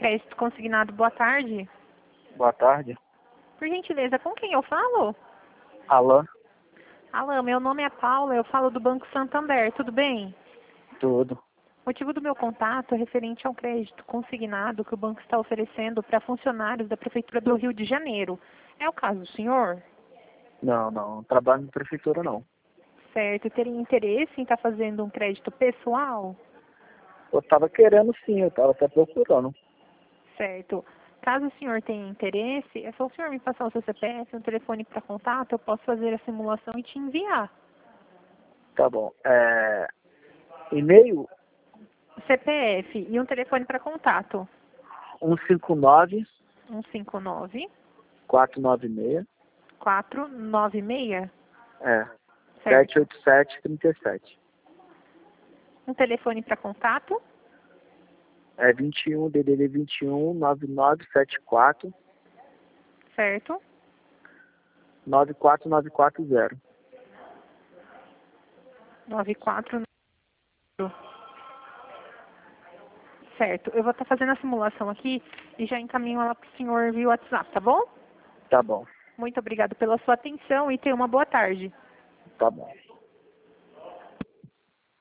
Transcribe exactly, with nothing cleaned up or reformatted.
crédito consignado. Boa tarde. Boa tarde. Por gentileza, com quem eu falo? Alô? Alô, meu nome é Paula, eu falo do Banco Santander, tudo bem? Tudo. O motivo do meu contato é referente ao crédito consignado que o banco está oferecendo para funcionários da Prefeitura do Rio de Janeiro. É o caso do senhor? Não, não. Não trabalho na prefeitura, não. Certo. Teria interesse em estar fazendo um crédito pessoal? Eu tava querendo sim, eu tava até procurando. Certo. Caso o senhor tenha interesse, é só o senhor me passar o seu C P F, um telefone para contato, eu posso fazer a simulação e te enviar. Tá bom. É... E-mail C P F e um telefone para contato. um cinco nove, um cinco nove, quatro nove seis, quatro nove seis. é, Certo. sete oito sete, três sete. Um telefone para contato. É vinte e um, D D D vinte e um, nove nove sete quatro, Certo. nove quatro nove quatro zero. nove quatro. Certo. Eu vou estar fazendo a simulação aqui e já encaminho ela para o senhor via WhatsApp, tá bom? Tá bom, Muito obrigado pela sua atenção e tenha uma boa tarde. tá bom.